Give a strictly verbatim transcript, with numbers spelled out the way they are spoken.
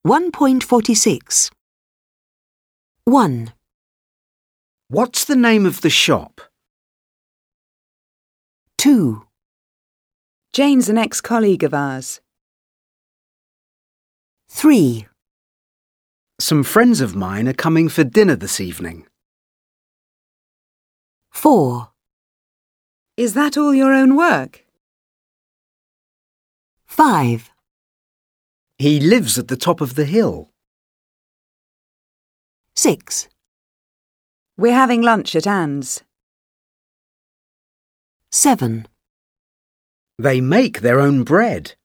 one point four six. one. What's the name of the shop? two. Jane's an ex-colleague of ours. three. Some friends of mine are coming for dinner this evening. four. Is that all your own work? five. He lives at the top of the hill. six. We're having lunch at Anne's. seven. They make their own bread.